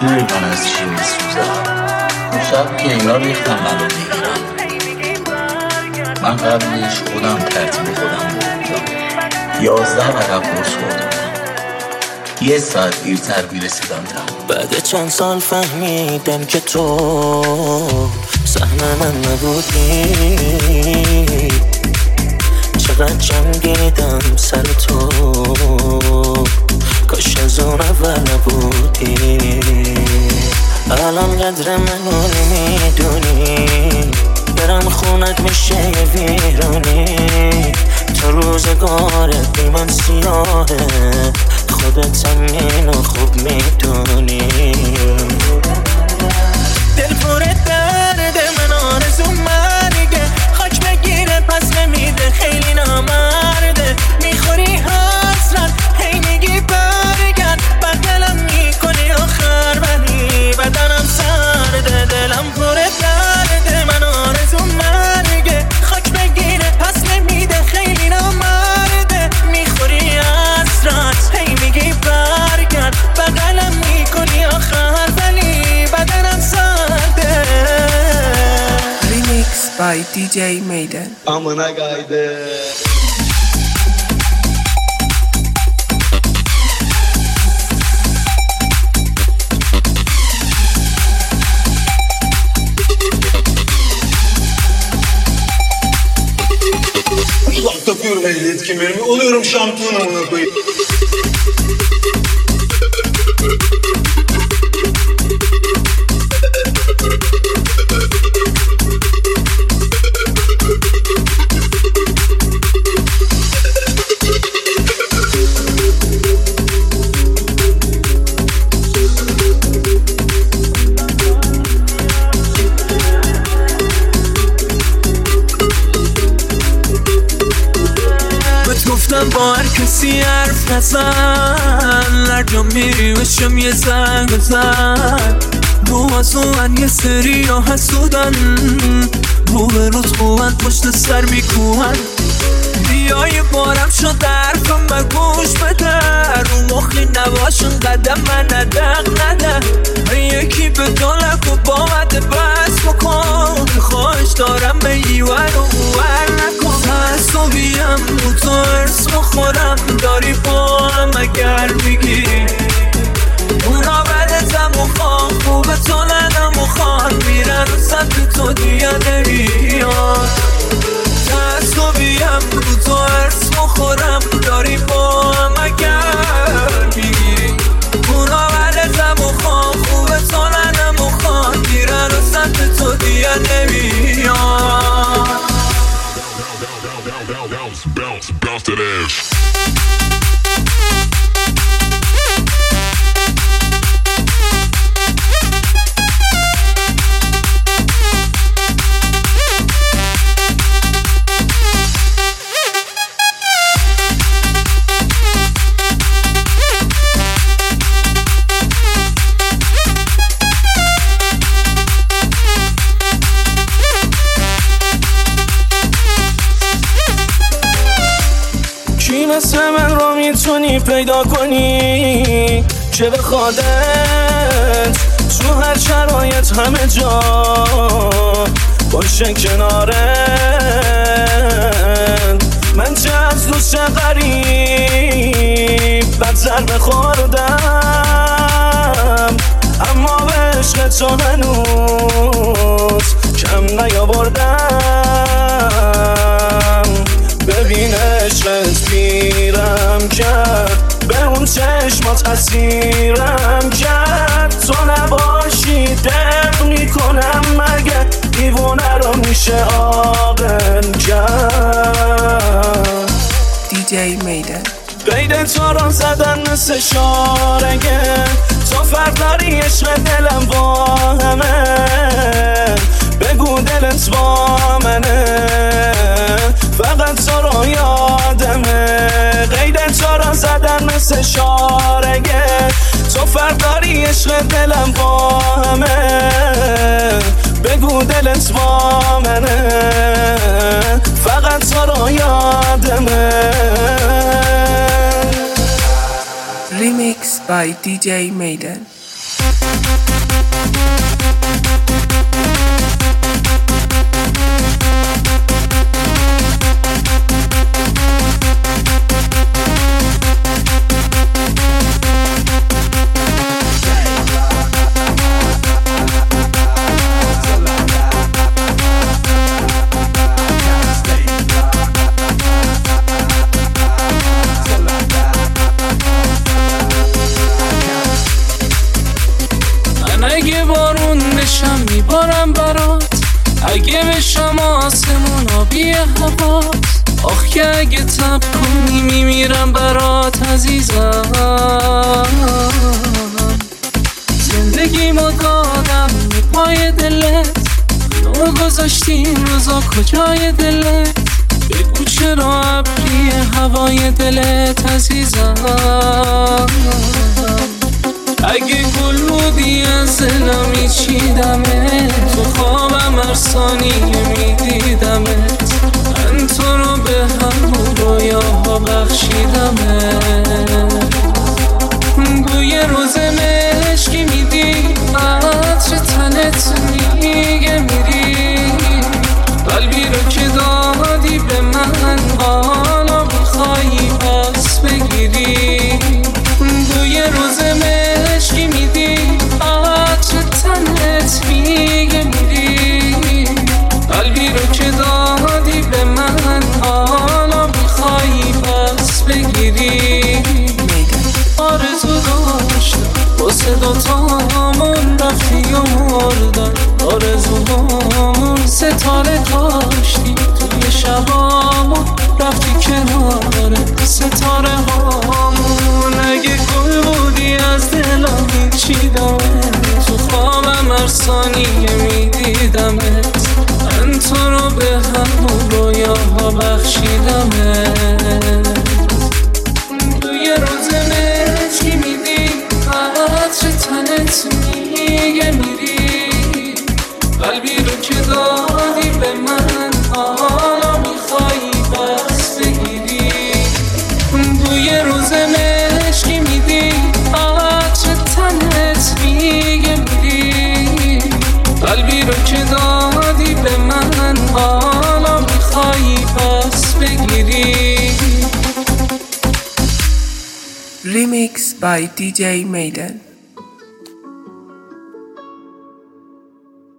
من از چی میسوزم. اون شب که اینا ریختم منو بگیرم، من قبلش خودم ترتیب خودم بودم. 11 عقب برس خوردم، 1 ساعت دیرتر میرسیدم تمام. بعد چند سال فهمیدم که تو سهم من نبودی. چقدر جنگیدم سر تو، کاش از اون اول نبودی. الان قدر منو نمیدونی، برم خونت میشه یه ویرونی. تو روزگارت بی من سیاهه، خودت هم اینو خوب میدونی. دل پرت درده، من آرزو مرگه، خاک بگیره پس نمیده، خیلی نامرده. میخوری حسرت، هی میگی برگرد، بدلم میکنی آخر ولی بدنم سرده. دلم پرت درده، من آرزو مرگه، خاک بگیره پس نمیده، خیلی نامرده. میخوری حسرت، هی میگی برگرد، بدلم میکنی آخر ولی بدنم سرده. Remix by DJ Maiden. Amına gayde. Ulan takıyorum ehliyet kemerimi, oluyorum şampiyon amına koyayım. گفتم با هر کسی حرف نزن، هر جا میری بشم یه زنگ بزن. رو از من یه سری ها حسودن، رو به روز خوبن پشت سر میکوهن. بیا یه بارم شد حرفم و گوش بده، رو مخی نباشن قدم من ندق نده. یکی به دالک و با مده بس بکن، خواهش دارم به ایور و اوور نکن. تعصبیم رو تو ارس بخورم، داری با هم اگر میگی اونا بدتم و خواه، خوبه تو ندم و خواه، میرن و سمت تو دیگه نمیاد. تعصبیم رو تو ارس بخورم، داری با هم اگر میگی اونا بدتم و خواه، خوبه تو ندم و خواه، میرن و سمت تو دیگه نمیاد. Bounce that ass. مثل من رو میتونی پیدا کنی که به خودت تو هر شرایط همه جا باشه کنارت. من چه از دوست چه غریب بد ضربه خوردم، اما به عشق تو هنوز کم نیاوردم. ببین عشقت میرم کرد، به اون چشمات اسیرم کرد. تو نباشی دق میکنم مگه، دیوونه رو میشه عاقل کرد. DJ Maiden. قید تو رو زدن مثل شارگه، تو فرق داری عشق دلم با همه. بگو دلت با منه، فقط تو رو یادمه. قید تو رو زدن مثل شارگه، تو فرق داری عشق دلم با همه. بگو دلت با منه، فقط تو رو یادمه. Remix by DJ Maiden. بشم آسمون آبی هواست. آخ که اگه تب کنی میمیرم برات عزیزم. زندگیمو دادم به پای دلت، نو گذاشتیم روزا کجای دلت. بگو چرا ابری هوای دلت عزیزم. اگه گل بودی از دلم میچیدمت، تو خوابم هر ثانیه میدیدمت. من تو رو به همون رویاها بخشیدمت. بوی روز مشکی میدی، عطر تنت میگه میری. قلبی رو که دادی به من، حالا میخوایی پس بگیری. بوی روز مشکی میدی، عطر تنت میگه میری. قلبی رو که دادی به من، حالا میخوایی پس بگیری. آرزو داشتم واسه دوتامون، رفتی و مردن آرزوهامون. ستاره کاشتی توی شبامون، رفتی کنار ستاره هامون. اگه گل بودی از دلم میچیدم، تو خوابم هر ثانیه میدیدمت. من تو رو به همون رویاها بخشیدمت. توی روز مشکی میدی، عطر تنت میگه میری. قلبی رو که دادی به من، حالا میخوایی پس بگیری. توی روز مشکی میدی، عطر تنت میگه میری. قلبی رو که دادی به من، حالا میخوایی پس بگیری. Remix by DJ Maiden.